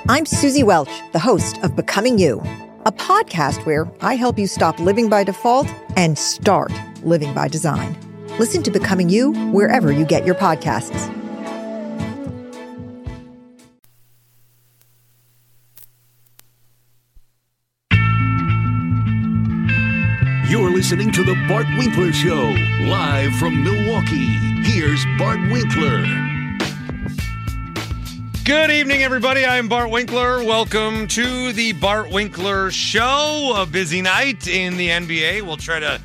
I'm Susie Welch, the host of Becoming You, a podcast where I help you stop living by default and start living by design. Listen to Becoming You wherever you get your podcasts. You're listening to The Bart Winkler Show, live from Milwaukee. Here's Bart Winkler. Good evening, everybody. I'm Bart Winkler. Welcome to The Bart Winkler Show. A busy night in the NBA. We'll try to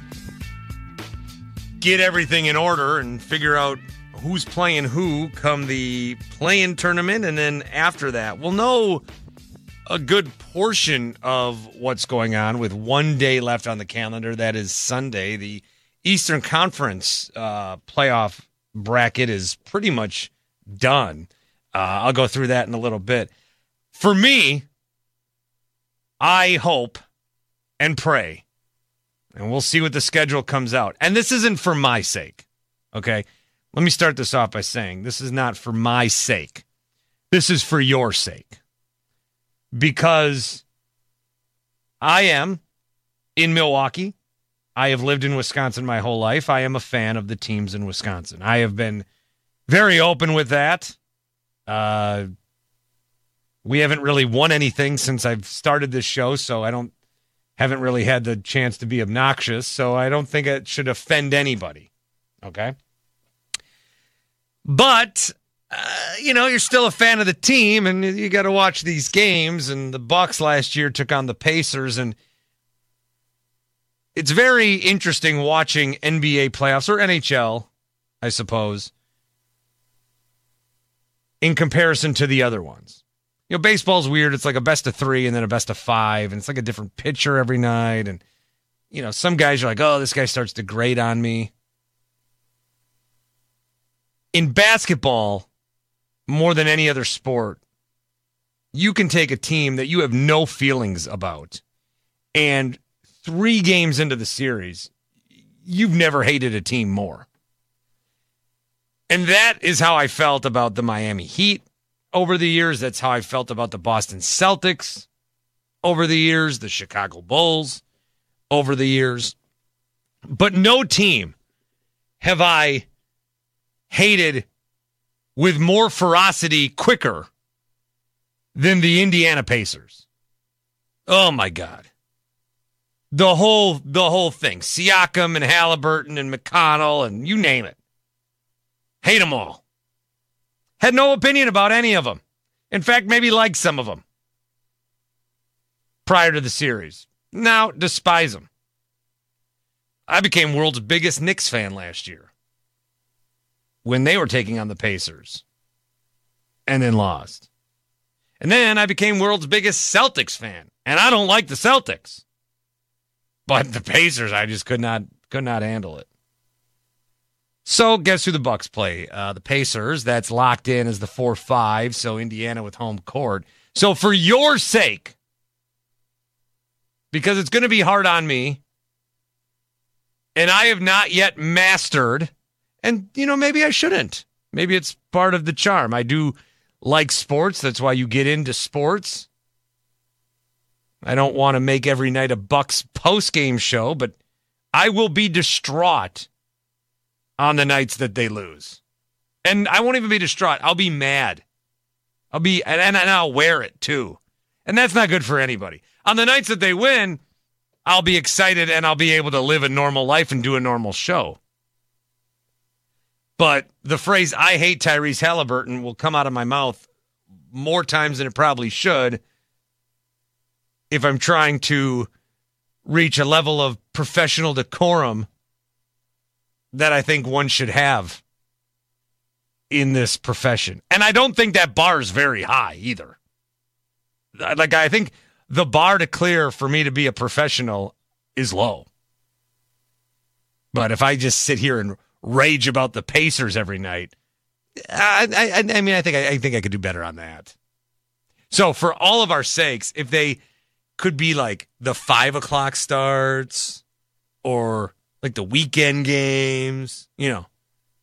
get everything in order and figure out who's playing who come the play-in tournament. And then after that, we'll know a good portion of what's going on with 1 day left on the calendar. That is Sunday. The Eastern Conference playoff bracket is pretty much done. I'll go through that in a little bit. For me, I hope and pray, and we'll see what the schedule comes out. And this isn't for my sake, okay? Let me start this off by saying this is not for my sake. This is for your sake. Because I am in Milwaukee. I have lived in Wisconsin my whole life. I am a fan of the teams in Wisconsin. I have been very open with that. We haven't really won anything since I've started this show, so haven't really had the chance to be obnoxious, so I don't think it should offend anybody. Okay? But you're still a fan of the team, and you got to watch these games. And the Bucks last year took on the Pacers, and it's very interesting watching NBA playoffs, or NHL, I suppose, in comparison to the other ones. Baseball's weird. It's like a best of 3 and then a best of 5, and it's like a different pitcher every night. And, some guys are like, oh, this guy starts to grate on me. In basketball, more than any other sport, you can take a team that you have no feelings about, and 3 games into the series, you've never hated a team more. And that is how I felt about the Miami Heat over the years. That's how I felt about the Boston Celtics over the years, the Chicago Bulls over the years. But no team have I hated with more ferocity quicker than the Indiana Pacers. Oh, my God. The whole thing. Siakam and Halliburton and McConnell and you name it. Hate them all. Had no opinion about any of them. In fact, maybe liked some of them prior to the series. Now, despise them. I became world's biggest Knicks fan last year when they were taking on the Pacers and then lost. And then I became world's biggest Celtics fan, and I don't like the Celtics. But the Pacers, I just could not handle it. So guess who the Bucks play? The Pacers. That's locked in as the 4-5, so Indiana with home court. So for your sake, because it's going to be hard on me, and I have not yet mastered, and, maybe I shouldn't. Maybe it's part of the charm. I do like sports. That's why you get into sports. I don't want to make every night a Bucks post-game show, but I will be distraught on the nights that they lose. And I won't even be distraught. I'll be mad. And I'll wear it too. And that's not good for anybody. On the nights that they win, I'll be excited and I'll be able to live a normal life and do a normal show. But the phrase, I hate Tyrese Halliburton, will come out of my mouth more times than it probably should if I'm trying to reach a level of professional decorum that I think one should have in this profession. And I don't think that bar is very high either. I think the bar to clear for me to be a professional is low. But if I just sit here and rage about the Pacers every night, I think I could do better on that. So for all of our sakes, if they could be like the 5 o'clock starts or like the weekend games, you know,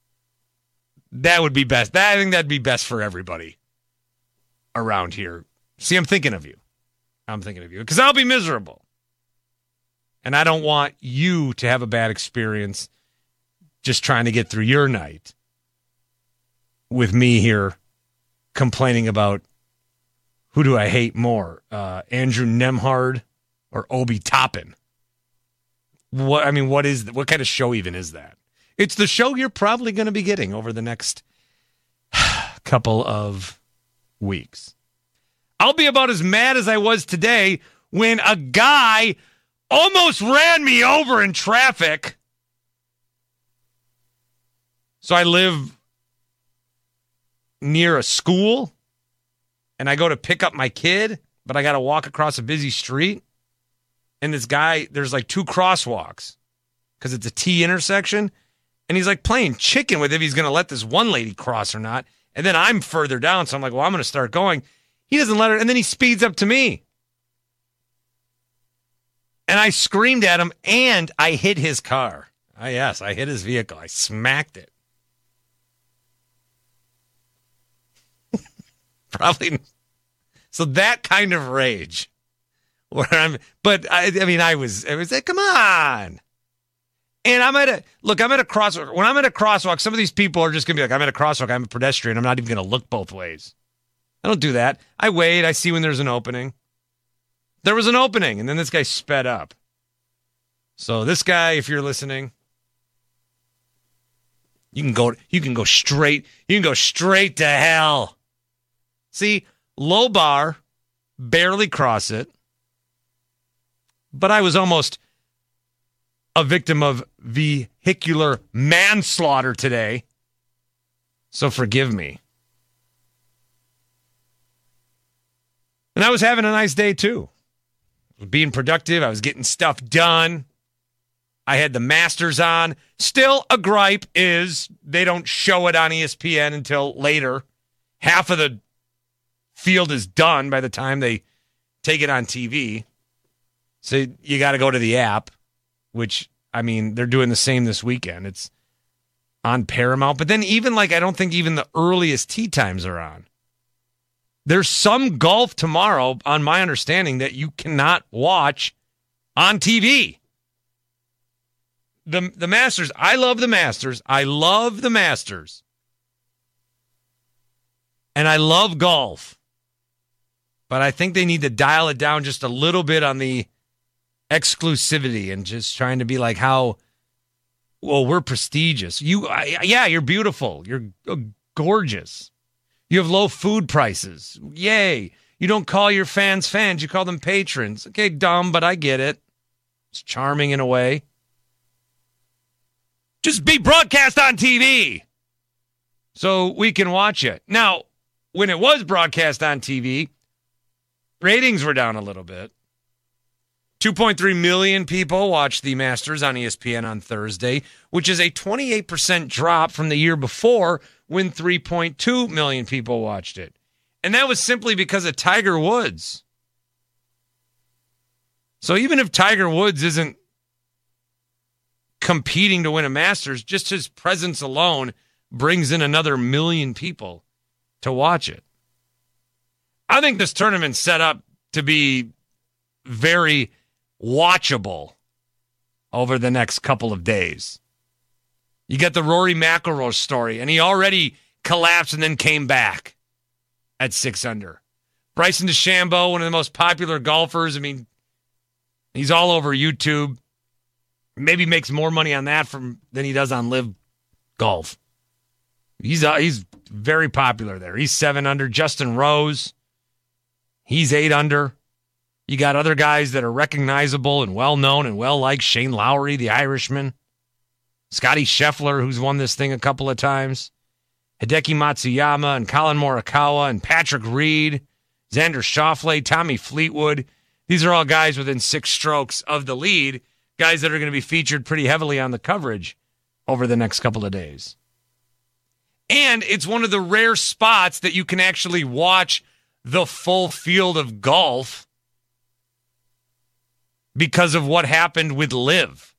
that would be best. I think that'd be best for everybody around here. See, I'm thinking of you. I'm thinking of you because I'll be miserable. And I don't want you to have a bad experience just trying to get through your night with me here complaining about who do I hate more, Andrew Nemhard or Obi Toppin? What kind of show even is that? It's the show you're probably going to be getting over the next couple of weeks. I'll be about as mad as I was today when a guy almost ran me over in traffic. So I live near a school, and I go to pick up my kid, but I got to walk across a busy street. And this guy, there's like 2 crosswalks because it's a T intersection. And he's like playing chicken with if he's going to let this one lady cross or not. And then I'm further down, so I'm like, well, I'm going to start going. He doesn't let her, and then he speeds up to me. And I screamed at him, and I hit his car. Yes, I hit his vehicle. I smacked it. Probably. So that kind of rage. I was like, come on. And I'm at a crosswalk. When I'm at a crosswalk, some of these people are just going to be like, I'm at a crosswalk. I'm a pedestrian. I'm not even going to look both ways. I don't do that. I wait. I see when there's an opening. There was an opening, and then this guy sped up. So this guy, if you're listening, you can go straight to hell. See, low bar, barely cross it. But I was almost a victim of vehicular manslaughter today. So forgive me. And I was having a nice day too. I was being productive. I was getting stuff done. I had the Masters on. Still, a gripe is they don't show it on ESPN until later. Half of the field is done by the time they take it on TV. So you got to go to the app, which, I mean, they're doing the same this weekend. It's on Paramount. But then I don't think even the earliest tee times are on. There's some golf tomorrow, on my understanding, that you cannot watch on TV. The Masters, I love the Masters. I love the Masters. And I love golf. But I think they need to dial it down just a little bit on the exclusivity and just trying to be like we're prestigious. You're beautiful. You're gorgeous. You have low food prices. Yay. You don't call your fans fans. You call them patrons. Okay, dumb, but I get it. It's charming in a way. Just be broadcast on TV so we can watch it. Now, when it was broadcast on TV, ratings were down a little bit. 2.3 million people watched the Masters on ESPN on Thursday, which is a 28% drop from the year before when 3.2 million people watched it. And that was simply because of Tiger Woods. So even if Tiger Woods isn't competing to win a Masters, just his presence alone brings in another million people to watch it. I think this tournament's set up to be very watchable over the next couple of days. You get the Rory McIlroy story, and he already collapsed and then came back at 6 under. Bryson DeChambeau, one of the most popular golfers. I mean, he's all over YouTube. Maybe makes more money on that than he does on Live Golf. He's very popular there. He's 7 under. Justin Rose, he's 8 under. You got other guys that are recognizable and well-known and well-liked. Shane Lowry, the Irishman. Scotty Scheffler, who's won this thing a couple of times. Hideki Matsuyama and Colin Morikawa and Patrick Reed. Xander Schauffele, Tommy Fleetwood. These are all guys within 6 strokes of the lead. Guys that are going to be featured pretty heavily on the coverage over the next couple of days. And it's one of the rare spots that you can actually watch the full field of golf because of what happened with Live.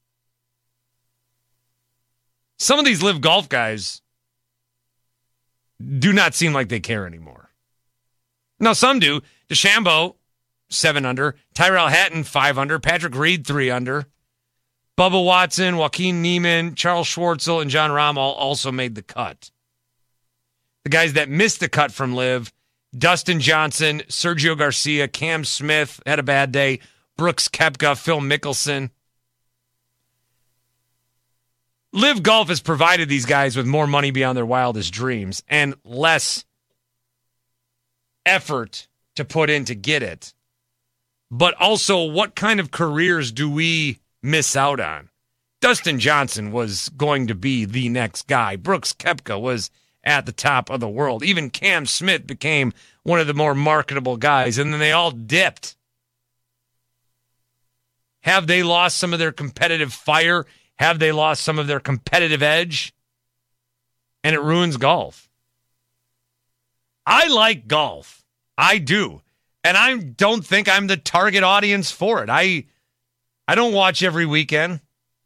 Some of these Live Golf guys do not seem like they care anymore. No, some do. DeChambeau, 7 under. Tyrell Hatton, 5 under. Patrick Reed, 3 under. Bubba Watson, Joaquin Niemann, Charles Schwartzel, and John Rahm also made the cut. The guys that missed the cut from LIV, Dustin Johnson, Sergio Garcia, Cam Smith had a bad day, Brooks Koepka, Phil Mickelson. LIV Golf has provided these guys with more money beyond their wildest dreams and less effort to put in to get it. But also, what kind of careers do we miss out on? Dustin Johnson was going to be the next guy. Brooks Koepka was at the top of the world. Even Cam Smith became one of the more marketable guys, and then they all dipped. Have they lost some of their competitive fire? Have they lost some of their competitive edge? And it ruins golf. I like golf. I do. And I don't think I'm the target audience for it. I don't watch every weekend.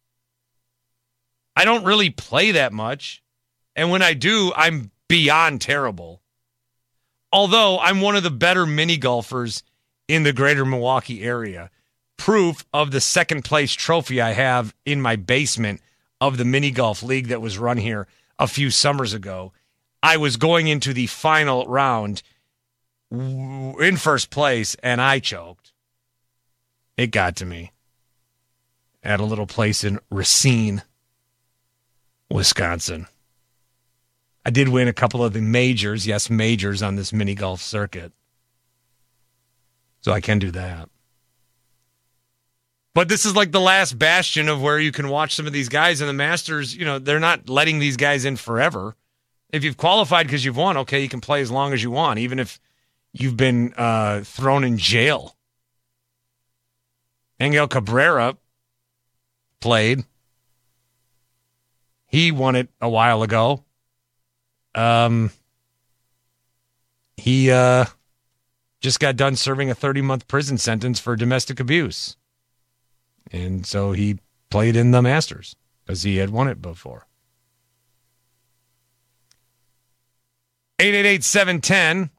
I don't really play that much. And when I do, I'm beyond terrible. Although I'm one of the better mini golfers in the greater Milwaukee area. Proof of the second place trophy I have in my basement of the mini golf league that was run here a few summers ago. I was going into the final round in first place, and I choked. It got to me at a little place in Racine, Wisconsin. I did win a couple of the majors, yes, majors on this mini golf circuit. So I can do that. But this is like the last bastion of where you can watch some of these guys, and the Masters, they're not letting these guys in forever. If you've qualified because you've won, okay, you can play as long as you want, even if you've been thrown in jail. Angel Cabrera played. He won it a while ago. He just got done serving a 30-month prison sentence for domestic abuse. And so he played in the Masters because he had won it before. 888-710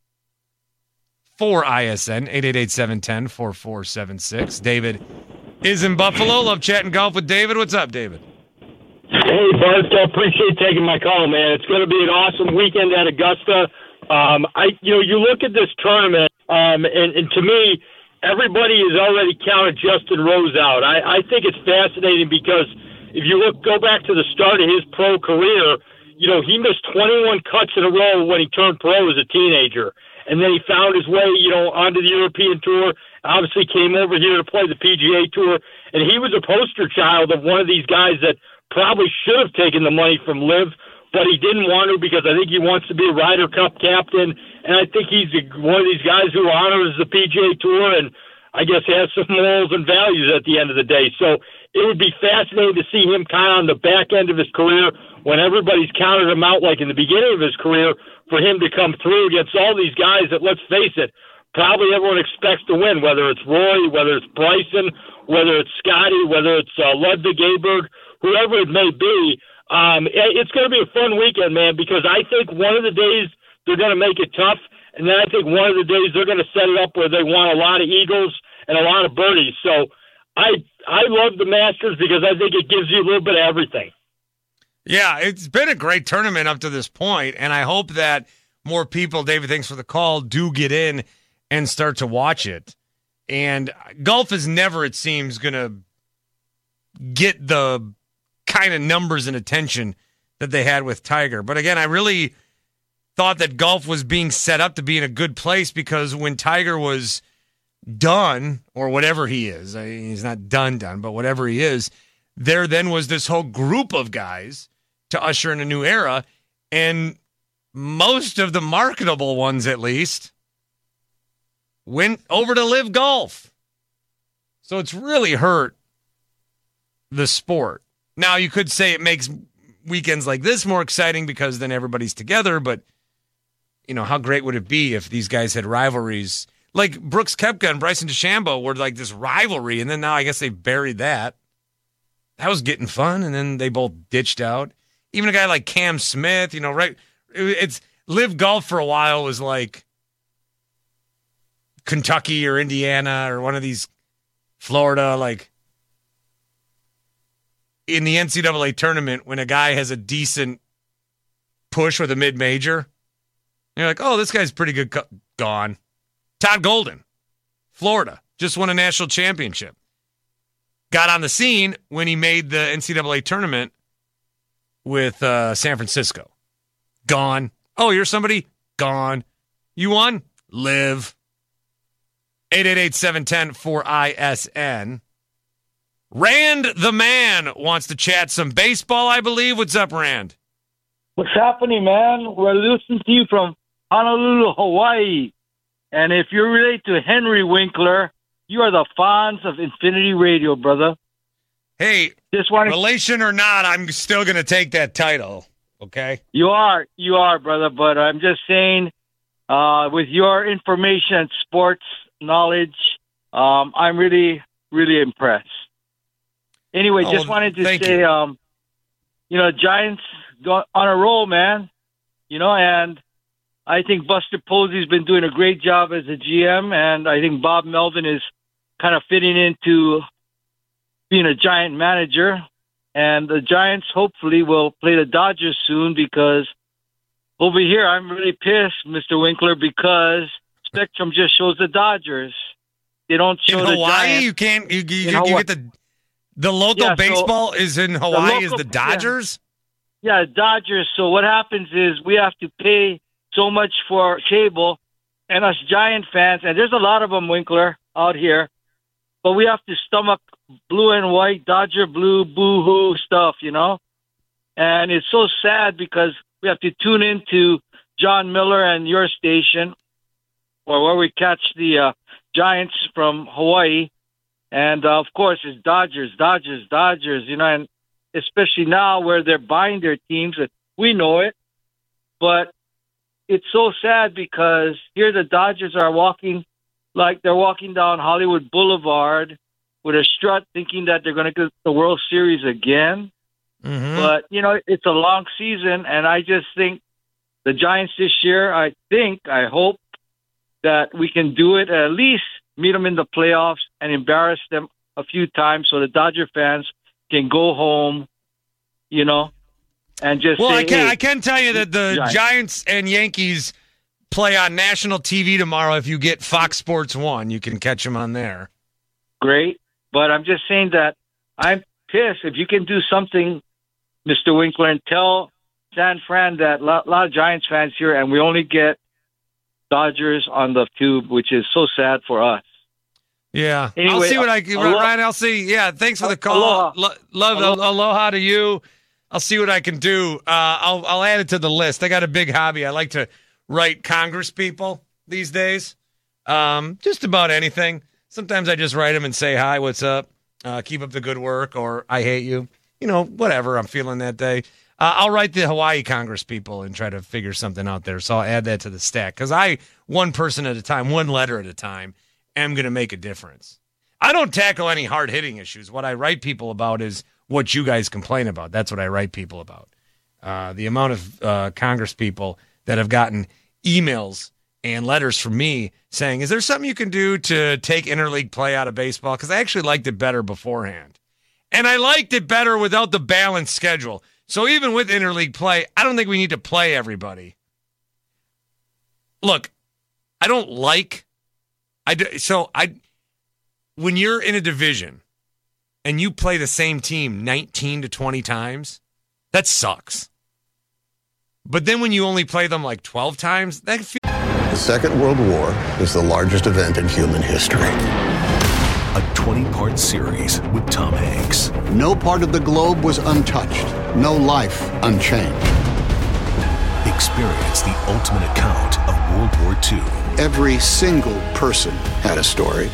4ISN 888-710-4476. David is in Buffalo. Love chatting golf with David. What's up, David? Hey, Bart. I appreciate taking my call, man. It's going to be an awesome weekend at Augusta. You look at this tournament, and to me, everybody has already counted Justin Rose out. I think it's fascinating because if you go back to the start of his pro career, he missed 21 cuts in a row when he turned pro as a teenager. And then he found his way, onto the European Tour, obviously came over here to play the PGA Tour. And he was a poster child of one of these guys that probably should have taken the money from LIV, but he didn't want to because I think he wants to be a Ryder Cup captain. And I think he's one of these guys who honors the PGA Tour and I guess has some morals and values at the end of the day. So it would be fascinating to see him kind of on the back end of his career when everybody's counted him out like in the beginning of his career, for him to come through against all these guys that, let's face it, probably everyone expects to win, whether it's Rory, whether it's Bryson, whether it's Scotty, whether it's Ludwig Aberg, whoever it may be. It's going to be a fun weekend, man, because I think one of the days they're going to make it tough, and then I think one of the days they're going to set it up where they want a lot of eagles and a lot of birdies. So I love the Masters because I think it gives you a little bit of everything. Yeah, it's been a great tournament up to this point, and I hope that more people, David, thanks for the call, do get in and start to watch it. And golf is never, it seems, going to get the kind of numbers and attention that they had with Tiger. But again, I really thought that golf was being set up to be in a good place because when Tiger was done, or whatever he is, he's not done, but whatever he is, there then was this whole group of guys to usher in a new era, and most of the marketable ones, at least, went over to LIV Golf. So it's really hurt the sport. Now, you could say it makes weekends like this more exciting because then everybody's together, but, how great would it be if these guys had rivalries? Like Brooks Koepka and Bryson DeChambeau were like this rivalry, and then now I guess they've buried that. That was getting fun, and then they both ditched out. Even a guy like Cam Smith, right? It's LIV Golf for a while was like Kentucky or Indiana or one of these Florida, like in the NCAA tournament when a guy has a decent push with a mid-major, you're like, oh, this guy's pretty good. Gone. Todd Golden, Florida, just won a national championship. Got on the scene when he made the NCAA tournament with San Francisco. Gone. Oh, you're somebody? Gone. You won? Live. 888-710-4ISN. Rand the man wants to chat some baseball, I believe. What's up, Rand? What's happening, man? We're listening to you from Honolulu, Hawaii. And if you're related to Henry Winkler, you are the Fonz of Infinity Radio, brother. Hey, relation or not, I'm still going to take that title, okay? You are, brother. But I'm just saying, with your information and sports knowledge, I'm really, really impressed. Anyway, just wanted to say, Giants go on a roll, man. And I think Buster Posey's been doing a great job as a GM, and I think Bob Melvin is kind of fitting into being a Giant manager. And the Giants hopefully will play the Dodgers soon, because over here I'm really pissed, Mr. Winkler, because Spectrum just shows the Dodgers. They don't show in the Hawaii, Giants. you can't. You get the local baseball is in Hawaii. Is the Dodgers? Yeah, Dodgers. So what happens is we have to pay so much for cable, and us Giant fans, and there's a lot of them, Winkler, out here, but we have to stomach blue and white, Dodger blue, boo-hoo stuff, And it's so sad because we have to tune into John Miller and your station, or where we catch the Giants from Hawaii. And, of course, it's Dodgers, and especially now where they're buying their teams. We know it, but it's so sad because here the Dodgers are walking like they're walking down Hollywood Boulevard with a strut, thinking that they're going to get the World Series again. Mm-hmm. But, it's a long season, and I just think the Giants this year, I hope that we can do it, at least meet them in the playoffs and embarrass them a few times so the Dodger fans can go home, and just say, I can tell you that the Giants and Yankees play on national TV tomorrow. If you get Fox Sports 1, you can catch them on there. Great. But I'm just saying that I'm pissed. If you can do something, Mr. Winkler, and tell San Fran that a lot of Giants fans here, and we only get Dodgers on the tube, which is so sad for us. Yeah. Anyway, I'll see what I can. Ryan, I'll see. Yeah, thanks for the call. Aloha to you. I'll see what I can do. I'll add it to the list. I got a big hobby. I like to write Congress people these days. Just about anything. Sometimes I just write them and say, hi, what's up? Keep up the good work, or I hate you. Whatever I'm feeling that day. I'll write the Hawaii Congress people and try to figure something out there. So I'll add that to the stack. Because one person at a time, one letter at a time, am going to make a difference. I don't tackle any hard-hitting issues. What I write people about is what you guys complain about. That's what I write people about. The amount of Congress people that have gotten emails and letters from me saying, is there something you can do to take interleague play out of baseball? Because I actually liked it better beforehand. And I liked it better without the balanced schedule. So even with interleague play, I don't think we need to play everybody. Look, I don't like... when you're in a division and you play the same team 19 to 20 times, that sucks. But then when you only play them like 12 times, that feels... The Second World War is the largest event in human history. A 20-part series with Tom Hanks. No part of the globe was untouched. No life unchanged. Experience the ultimate account of World War II. Every single person had a story.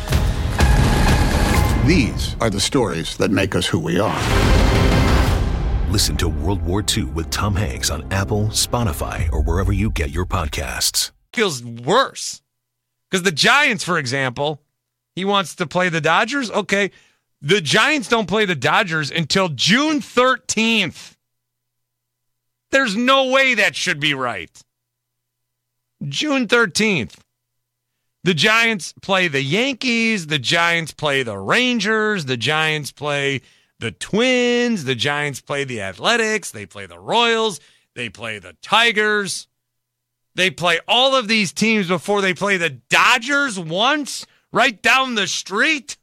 These are the stories that make us who we are. Listen to World War II with Tom Hanks on Apple, Spotify, or wherever you get your podcasts. Feels worse. Because the Giants, for example, he wants to play the Dodgers. Okay, the Giants don't play the Dodgers until June 13th. There's no way that should be right. June 13th. The Giants play the Yankees. The Giants play the Rangers. The Giants play the Twins. The Giants play the Athletics. They play the Royals. They play the Tigers. They play all of these teams before they play the Dodgers once, right down the street.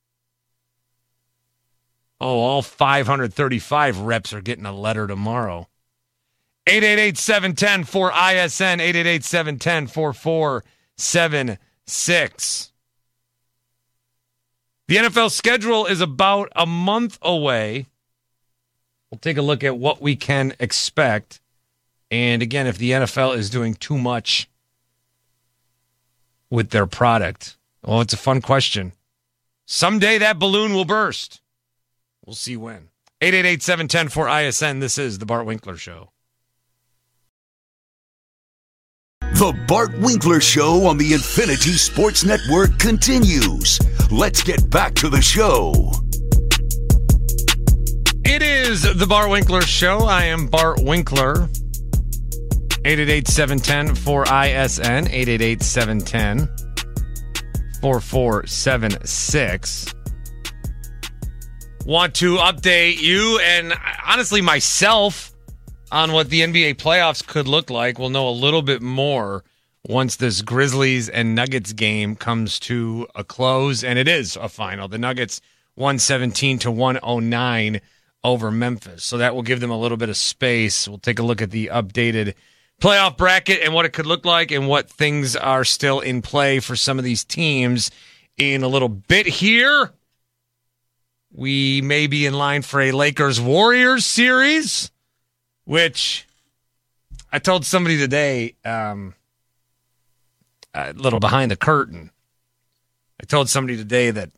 Oh, all 535 reps are getting a letter tomorrow. 888-710-4ISN, 888-710-4476. The NFL schedule is about a month away. We'll take a look at what we can expect. And again, if the NFL is doing too much with their product, well, it's a fun question. Someday that balloon will burst. We'll see when. 888-710-4ISN. This is The Bart Winkler Show. The Bart Winkler Show on the Infinity Sports Network continues. Let's get back to the show. It is The Bart Winkler Show. I am Bart Winkler. 888-710-4ISN. 888-710-4476. Want to update you and honestly myself on what the NBA playoffs could look like. We'll know a little bit more once this Grizzlies and Nuggets game comes to a close, and it is a final. The Nuggets 117-109 over Memphis, so that will give them a little bit of space. We'll take a look at the updated playoff bracket and what it could look like and what things are still in play for some of these teams in a little bit here. We may be in line for a Lakers-Warriors series, which I told somebody today, a little behind the curtain. I told somebody today that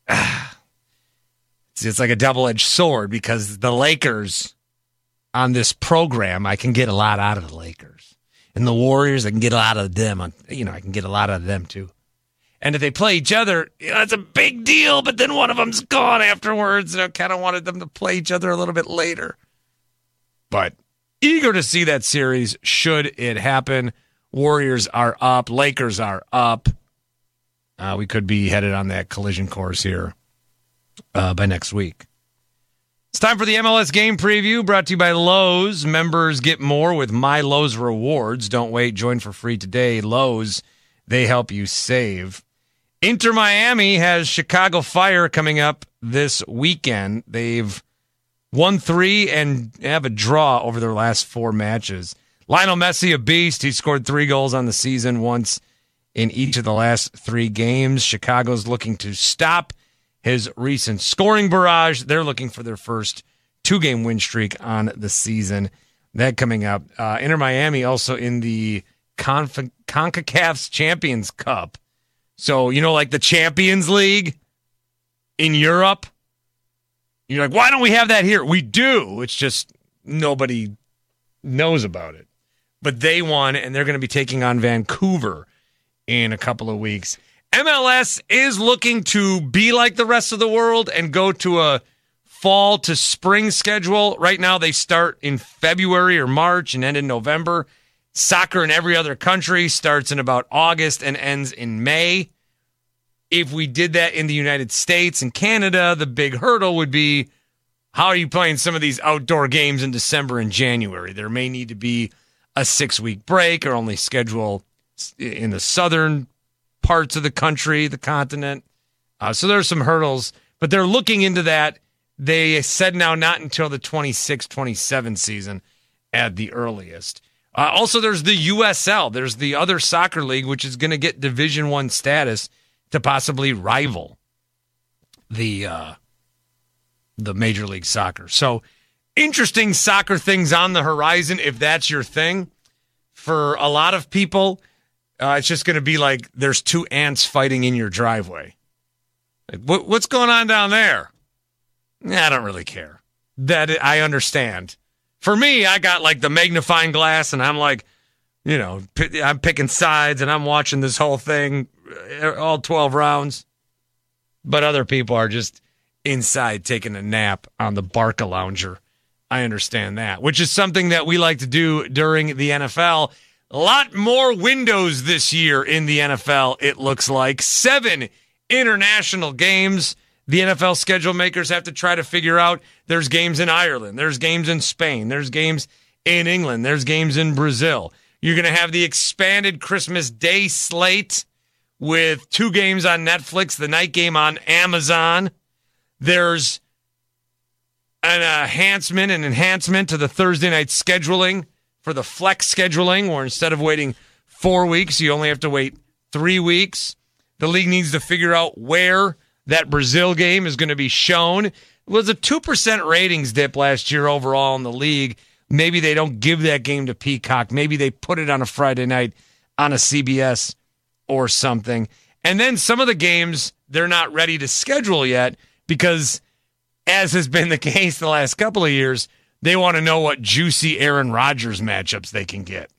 it's like a double-edged sword because the Lakers on this program, I can get a lot out of the Lakers. And the Warriors, I can get a lot of them. I can get a lot out of them too. And if they play each other, it's a big deal, but then one of them's gone afterwards. And I kind of wanted them to play each other a little bit later. But eager to see that series should it happen. Warriors are up. Lakers are up. We could be headed on that collision course here by next week. It's time for the MLS game preview brought to you by Lowe's. Members get more with My Lowe's Rewards. Don't wait. Join for free today. Lowe's, they help you save. Inter Miami has Chicago Fire coming up this weekend. They've won 3 and have a draw over their last 4 matches. Lionel Messi, a beast. He scored 3 goals on the season, once in each of the last 3 games. Chicago's looking to stop his recent scoring barrage. They're looking for their first 2-game win streak on the season. That coming up. Inter Miami also in the CONCACAF's Champions Cup. So, like the Champions League in Europe. You're like, why don't we have that here? We do. It's just nobody knows about it. But they won, and they're going to be taking on Vancouver in a couple of weeks. MLS is looking to be like the rest of the world and go to a fall to spring schedule. Right now, they start in February or March and end in November. Soccer in every other country starts in about August and ends in May. If we did that in the United States and Canada, the big hurdle would be, how are you playing some of these outdoor games in December and January? There may need to be a 6-week break or only schedule in the southern parts of the country, the continent. So there's some hurdles, but they're looking into that. They said now not until the 26-27 season at the earliest. Also, there's the USL. There's the other soccer league, which is going to get Division I status to possibly rival the Major League Soccer. So interesting soccer things on the horizon if that's your thing. For a lot of people, it's just going to be like there's 2 ants fighting in your driveway. Like, what's going on down there? I don't really care. That I understand. For me, I got like the magnifying glass, and I'm like, I'm picking sides, and I'm watching this whole thing, all 12 rounds. But other people are just inside taking a nap on the Barca Lounger. I understand that, which is something that we like to do during the NFL. A lot more windows this year in the NFL, it looks like. 7 international games. The NFL schedule makers have to try to figure out. There's games in Ireland. There's games in Spain. There's games in England. There's games in Brazil. You're going to have the expanded Christmas Day slate with 2 games on Netflix, the night game on Amazon. There's an enhancement to the Thursday night scheduling for the flex scheduling, where instead of waiting 4 weeks, you only have to wait 3 weeks. The league needs to figure out where that Brazil game is going to be shown. It was a 2% ratings dip last year overall in the league. Maybe they don't give that game to Peacock. Maybe they put it on a Friday night on a CBS or something. And then some of the games they're not ready to schedule yet because, as has been the case the last couple of years, they want to know what juicy Aaron Rodgers matchups they can get.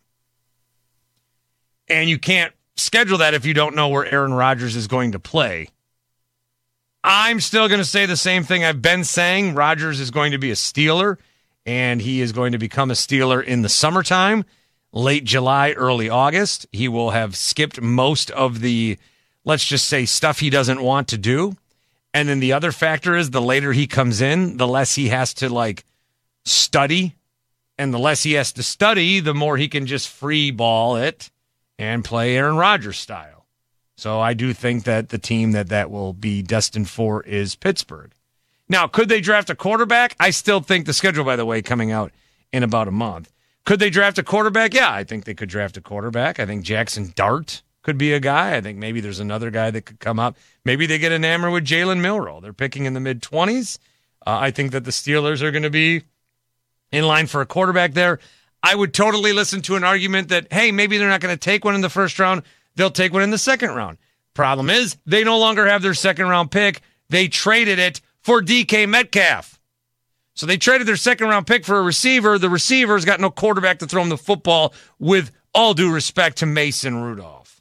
And you can't schedule that if you don't know where Aaron Rodgers is going to play. I'm still going to say the same thing I've been saying. Rodgers is going to be a Steeler, and he is going to become a Steeler in the summertime, late July, early August. He will have skipped most of the, let's just say, stuff he doesn't want to do. And then the other factor is the later he comes in, the less he has to, study. And the less he has to study, the more he can just free ball it and play Aaron Rodgers style. So I do think that the team that will be destined for is Pittsburgh. Now, could they draft a quarterback? I still think the schedule, by the way, coming out in about a month. Could they draft a quarterback? Yeah, I think they could draft a quarterback. I think Jackson Dart could be a guy. I think maybe there's another guy that could come up. Maybe they get enamored with Jalen Milroe. They're picking in the mid-20s. I think that the Steelers are going to be in line for a quarterback there. I would totally listen to an argument that, hey, maybe they're not going to take one in the first round. They'll take one in the second round. Problem is, they no longer have their second-round pick. They traded it for DK Metcalf. So they traded their second-round pick for a receiver. The receiver's got no quarterback to throw him the football, with all due respect to Mason Rudolph.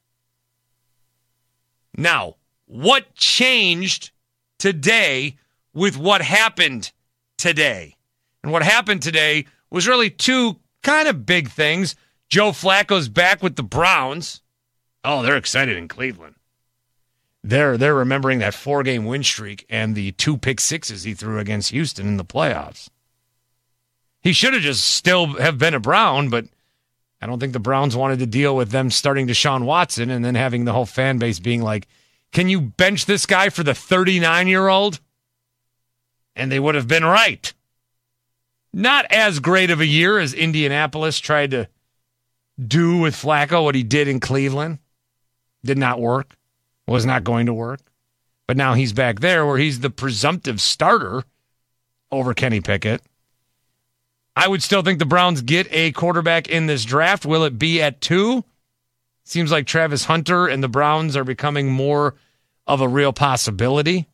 Now, what changed today with what happened today? And what happened today was really 2 kind of big things. Joe Flacco's back with the Browns. Oh, they're excited in Cleveland. They're remembering that 4-game win streak and the 2 pick sixes he threw against Houston in the playoffs. He should have just still have been a Brown, but I don't think the Browns wanted to deal with them starting Deshaun Watson and then having the whole fan base being like, can you bench this guy for the 39-year-old? And they would have been right. Not as great of a year as Indianapolis tried to do with Flacco, what he did in Cleveland. Did not work. Was not going to work. But now he's back there where he's the presumptive starter over Kenny Pickett. I would still think the Browns get a quarterback in this draft. Will it be at 2? Seems like Travis Hunter and the Browns are becoming more of a real possibility.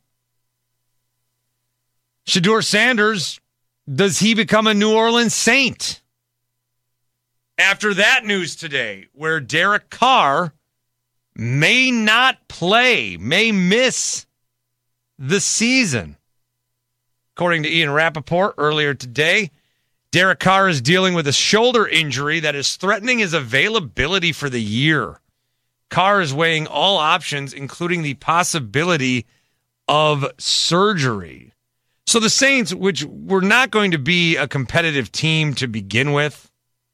Shedeur Sanders, does he become a New Orleans Saint? After that news today, where Derek Carr may not play, may miss the season. According to Ian Rappaport earlier today, Derek Carr is dealing with a shoulder injury that is threatening his availability for the year. Carr is weighing all options, including the possibility of surgery. So the Saints, which were not going to be a competitive team to begin with,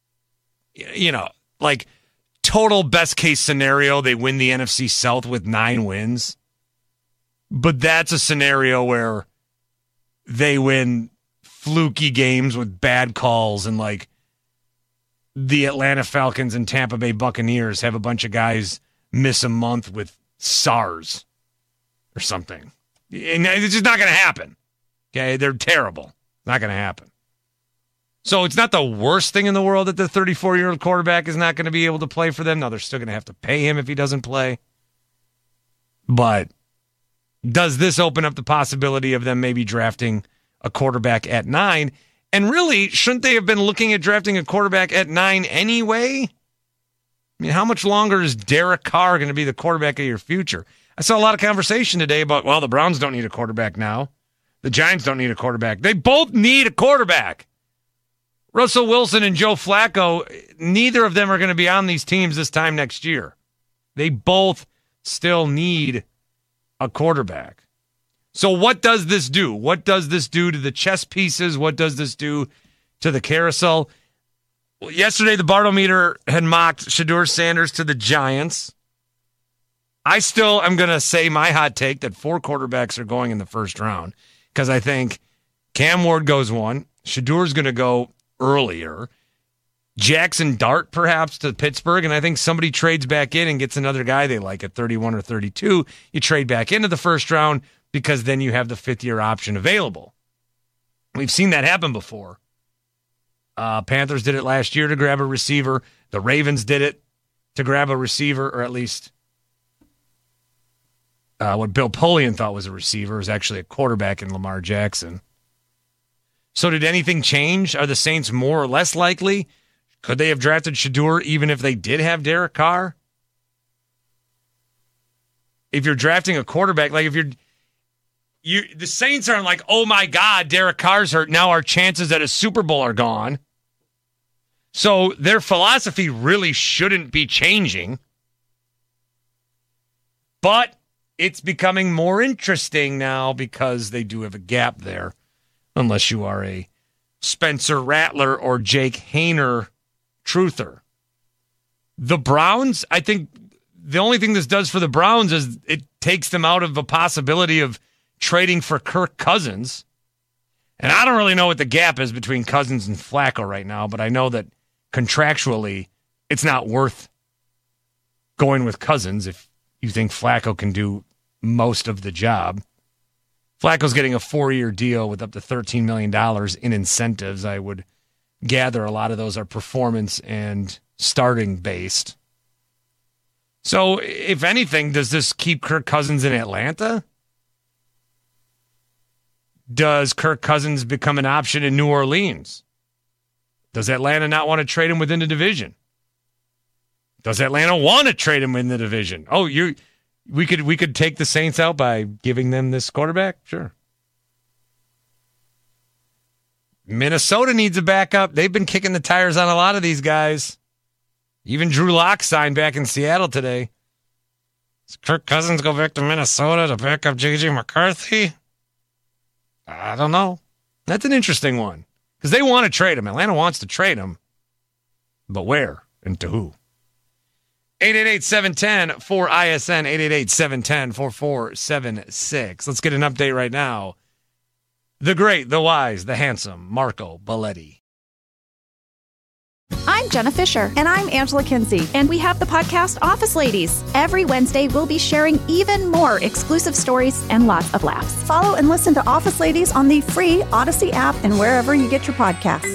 total best case scenario, they win the NFC South with 9 wins. But that's a scenario where they win fluky games with bad calls, and the Atlanta Falcons and Tampa Bay Buccaneers have a bunch of guys miss a month with SARS or something. And it's just not going to happen. Okay, they're terrible. Not going to happen. So it's not the worst thing in the world that the 34-year-old quarterback is not going to be able to play for them. Now, they're still going to have to pay him if he doesn't play. But does this open up the possibility of them maybe drafting a quarterback at 9? And really, shouldn't they have been looking at drafting a quarterback at 9 anyway? I mean, how much longer is Derek Carr going to be the quarterback of your future? I saw a lot of conversation today about, well, the Browns don't need a quarterback now. The Giants don't need a quarterback. They both need a quarterback. Russell Wilson and Joe Flacco, neither of them are going to be on these teams this time next year. They both still need a quarterback. So what does this do? What does this do to the chess pieces? What does this do to the carousel? Well, yesterday, the Bartometer had mocked Shedeur Sanders to the Giants. I still am going to say my hot take that 4 quarterbacks are going in the first round because I think Cam Ward goes 1. Shedeur's going to go earlier. Jackson Dart perhaps to Pittsburgh, and I think somebody trades back in and gets another guy they like at 31 or 32. You trade back into the first round because then you have the 5th-year option available. We've seen that happen before. Panthers did it last year to grab a receiver. The Ravens did it to grab a receiver, or at least what Bill Polian thought was a receiver was actually a quarterback in Lamar Jackson. So did anything change? Are the Saints more or less likely? Could they have drafted Shedeur even if they did have Derek Carr? If you're drafting a quarterback, like if the Saints aren't like, oh my God, Derek Carr's hurt. Now our chances at a Super Bowl are gone. So their philosophy really shouldn't be changing. But it's becoming more interesting now because they do have a gap there. Unless you are a Spencer Rattler or Jake Haener truther. The Browns, I think the only thing this does for the Browns is it takes them out of the possibility of trading for Kirk Cousins. And I don't really know what the gap is between Cousins and Flacco right now, but I know that contractually it's not worth going with Cousins if you think Flacco can do most of the job. Flacco's getting a 4-year deal with up to $13 million in incentives. I would gather a lot of those are performance and starting based. So, if anything, does this keep Kirk Cousins in Atlanta? Does Kirk Cousins become an option in New Orleans? Does Atlanta not want to trade him within the division? Does Atlanta want to trade him in the division? Oh, we could take the Saints out by giving them this quarterback? Sure. Minnesota needs a backup. They've been kicking the tires on a lot of these guys. Even Drew Lock signed back in Seattle today. Does Kirk Cousins go back to Minnesota to back up J.J. McCarthy? I don't know. That's an interesting one. Because they want to trade him. Atlanta wants to trade him. But where and to who? 888-710-4ISN, 888-710-4476. Let's get an update right now. The great, the wise, the handsome Marco Belletti. I'm Jenna Fisher. And I'm Angela Kinsey. And we have the podcast Office Ladies. Every Wednesday, we'll be sharing even more exclusive stories and lots of laughs. Follow and listen to Office Ladies on the free Odyssey app and wherever you get your podcasts.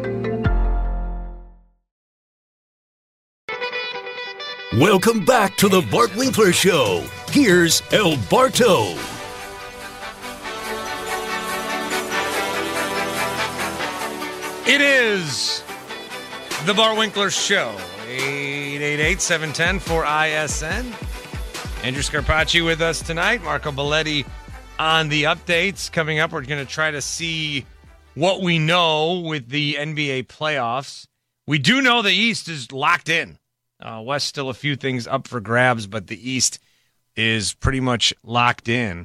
Welcome back to the Bart Winkler Show. Here's El Barto. It is the Bart Winkler Show. 888-710-4ISN. Andrew Scarpacci with us tonight. Marco Belletti on the updates. Coming up, we're going to try to see what we know with the NBA playoffs. We do know the East is locked in. West still a few things up for grabs, but the East is pretty much locked in.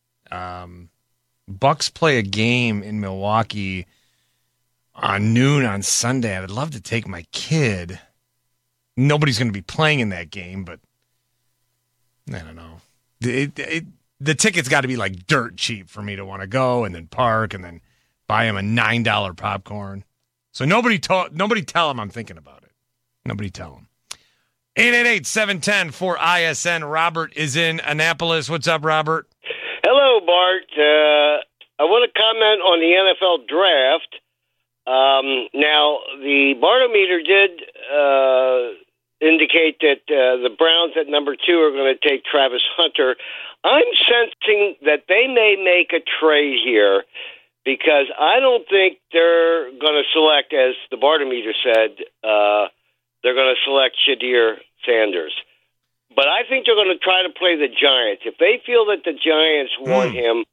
Bucks play a game in Milwaukee on noon on Sunday. I would love to take my kid. Nobody's going to be playing in that game, but I don't know. The ticket's got to be like dirt cheap for me to want to go and then park and then buy him a $9 popcorn. So nobody tell him I'm thinking about it. Nobody tell him. 888-710-4ISN. Robert is in Annapolis. What's up, Robert? Hello, Bart. I want to comment on the NFL draft. Now, the Bartometer did indicate that the Browns at number 2 are going to take Travis Hunter. I'm sensing that they may make a trade here because I don't think they're going to select, as the Bartometer said, they're going to select Shedeur Sanders. But I think they're going to try to play the Giants. If they feel that the Giants want him,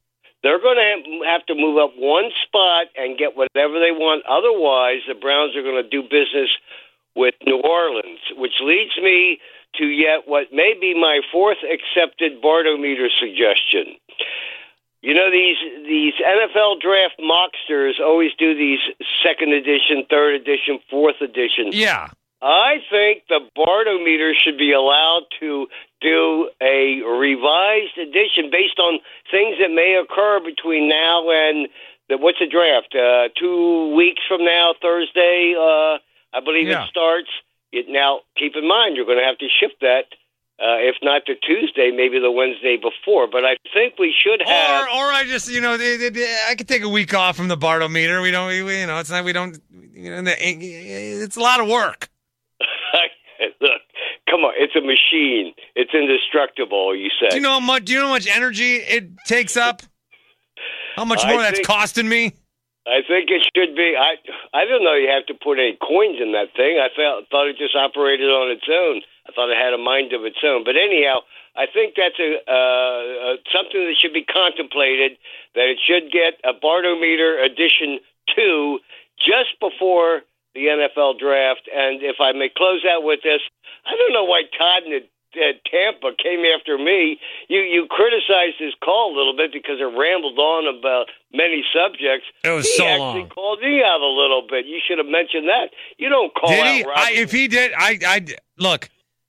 They're going to have to move up one spot and get whatever they want. Otherwise, the Browns are going to do business with New Orleans, which leads me to yet what may be my fourth accepted Bartometer suggestion. You know, these NFL draft mocksters always do these second edition, third edition, fourth edition. Yeah. I think the Bartometer should be allowed to do a revised edition based on things that may occur between now and what's the draft? 2 weeks from now, Thursday, I believe it starts. Now, keep in mind, you're going to have to shift that. If not to Tuesday, maybe the Wednesday before. But I think we should have. Or I just, I could take a week off from the Bartometer. It's not. We don't. It's a lot of work. Look, come on, it's a machine. It's indestructible. You said. Do you know how much energy it takes up? How much more that's costing me? I think it should be. I don't know. You have to put any coins in that thing. I thought it just operated on its own. I thought it had a mind of its own. But anyhow, I think that's something that should be contemplated, that it should get a Bartometer edition 2 just before the NFL draft. And if I may close out with this, I don't know why Todd and Tampa came after me. You criticized his call a little bit because it rambled on about many subjects. It was so long. He actually called me out a little bit. You should have mentioned that. You don't call out he? Robert. If he did, look.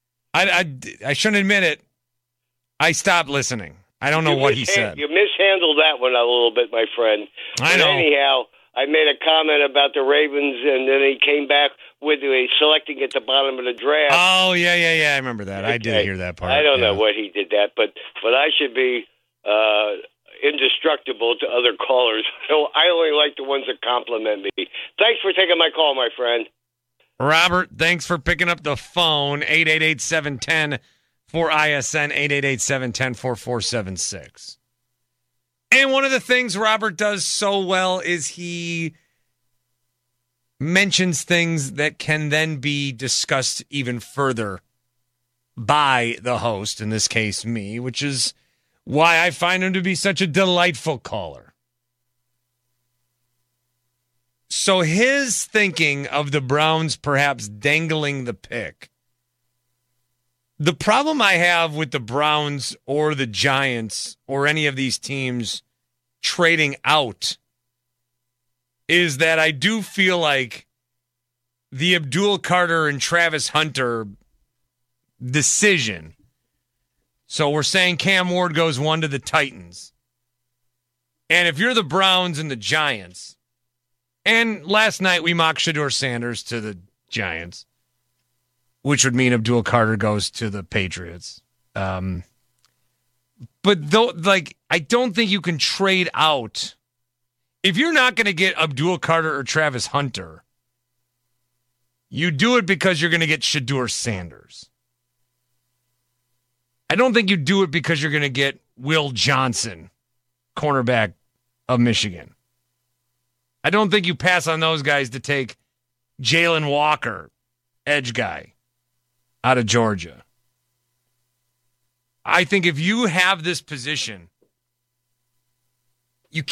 I shouldn't admit it. I stopped listening. I don't know what he said. You mishandled that one a little bit, my friend. I know. Anyhow, I made a comment about the Ravens, and then he came back with a selecting at the bottom of the draft. Oh, yeah. I remember that. Okay. I did hear that part. I don't know what he did that, but I should be indestructible to other callers. So I only like the ones that compliment me. Thanks for taking my call, my friend. Robert, thanks for picking up the phone. 888-710-4ISN, 888-710-4476. And one of the things Robert does so well is he mentions things that can then be discussed even further by the host, in this case me, which is why I find him to be such a delightful caller. So his thinking of the Browns perhaps dangling the pick. The problem I have with the Browns or the Giants or any of these teams trading out is that I do feel like the Abdul Carter and Travis Hunter decision. So we're saying Cam Ward goes 1 to the Titans. And if you're the Browns and the Giants, and last night we mocked Shedeur Sanders to the Giants, which would mean Abdul Carter goes to the Patriots. But I don't think you can trade out. If you're not going to get Abdul Carter or Travis Hunter, you do it because you're going to get Shedeur Sanders. I don't think you do it because you're going to get Will Johnson, cornerback of Michigan. I don't think you pass on those guys to take Jalen Walker, edge guy, out of Georgia. I think if you have this position, you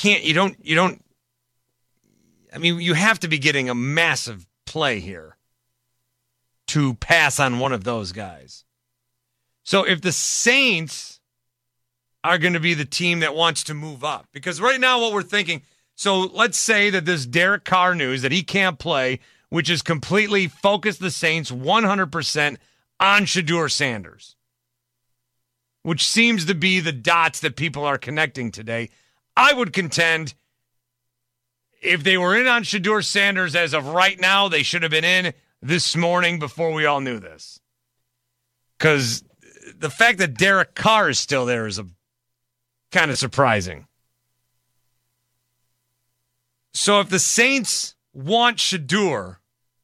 have to be getting a massive play here to pass on one of those guys. So if the Saints are going to be the team that wants to move up, because right now what we're thinking, so let's say that this Derek Carr news that he can't play, which is completely focused the Saints 100% on Shedeur Sanders, which seems to be the dots that people are connecting today. I would contend if they were in on Shedeur Sanders as of right now, they should have been in this morning before we all knew this. Because the fact that Derek Carr is still there is kind of surprising. So if the Saints want Shedeur,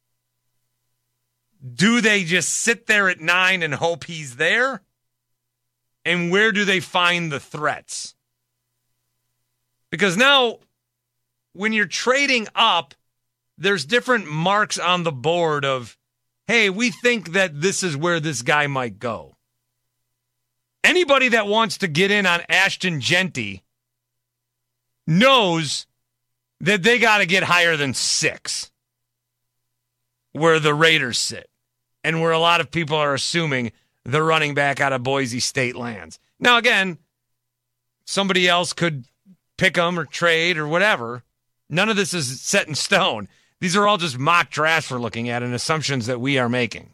do they just sit there at 9 and hope he's there? And where do they find the threats? Because now, when you're trading up, there's different marks on the board of, hey, we think that this is where this guy might go. Anybody that wants to get in on Ashton Genty knows that they got to get higher than 6, where the Raiders sit, and where a lot of people are assuming the running back out of Boise State lands. Now, again, somebody else could pick them or trade or whatever. None of this is set in stone. These are all just mock drafts we're looking at and assumptions that we are making.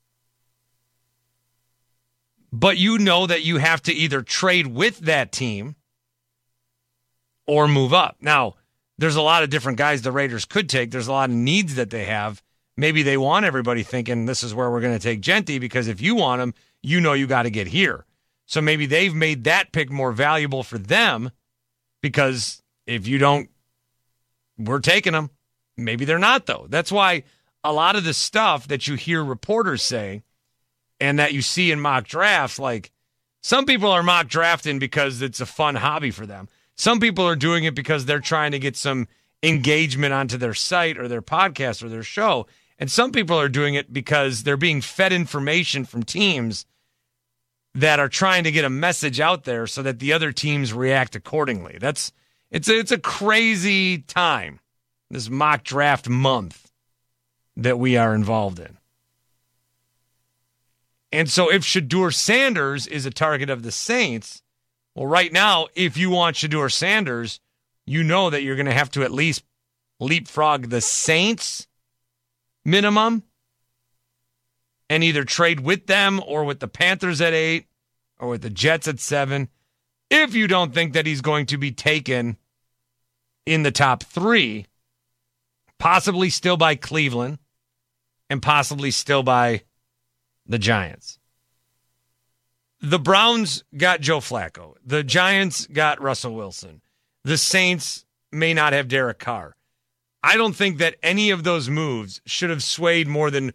But you know that you have to either trade with that team or move up. Now, there's a lot of different guys the Raiders could take. There's a lot of needs that they have. Maybe they want everybody thinking this is where we're going to take Gentry, because if you want him, you know you got to get here. So maybe they've made that pick more valuable for them, because if you don't, we're taking them. Maybe they're not, though. That's why a lot of the stuff that you hear reporters say and that you see in mock drafts, like some people are mock drafting because it's a fun hobby for them. Some people are doing it because they're trying to get some engagement onto their site or their podcast or their show. And some people are doing it because they're being fed information from teams that are trying to get a message out there so that the other teams react accordingly. It's a crazy time, this mock draft month that we are involved in. And so if Shedeur Sanders is a target of the Saints, well, right now, if you want Shedeur Sanders, you know that you're going to have to at least leapfrog the Saints minimum and either trade with them or with the Panthers at 8 or with the Jets at 7. If you don't think that he's going to be taken in the top 3, possibly still by Cleveland and possibly still by the Giants. The Browns got Joe Flacco. The Giants got Russell Wilson. The Saints may not have Derek Carr. I don't think that any of those moves should have swayed more than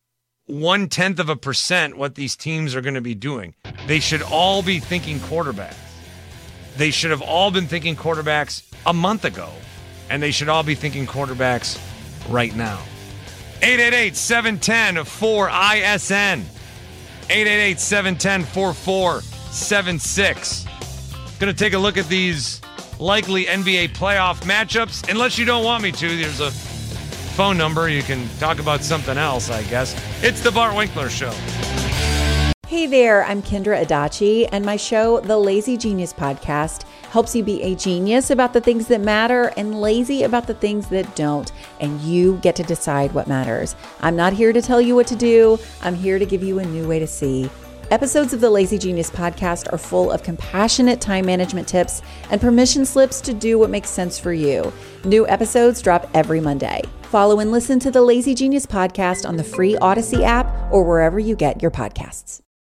0.1% what these teams are going to be doing. They should all be thinking quarterbacks. They should have all been thinking quarterbacks a month ago, and they should all be thinking quarterbacks right now. 888-710-4ISN. 888-710-4476. Going to take a look at these likely NBA playoff matchups. Unless you don't want me to, there's a phone number. You can talk about something else, I guess. It's the Bart Winkler Show. Hey there, I'm Kendra Adachi, and my show, The Lazy Genius Podcast, helps you be a genius about the things that matter and lazy about the things that don't, and you get to decide what matters. I'm not here to tell you what to do. I'm here to give you a new way to see. Episodes of the Lazy Genius Podcast are full of compassionate time management tips and permission slips to do what makes sense for you. New episodes drop every Monday. Follow and listen to the Lazy Genius Podcast on the free Odyssey app or wherever you get your podcasts.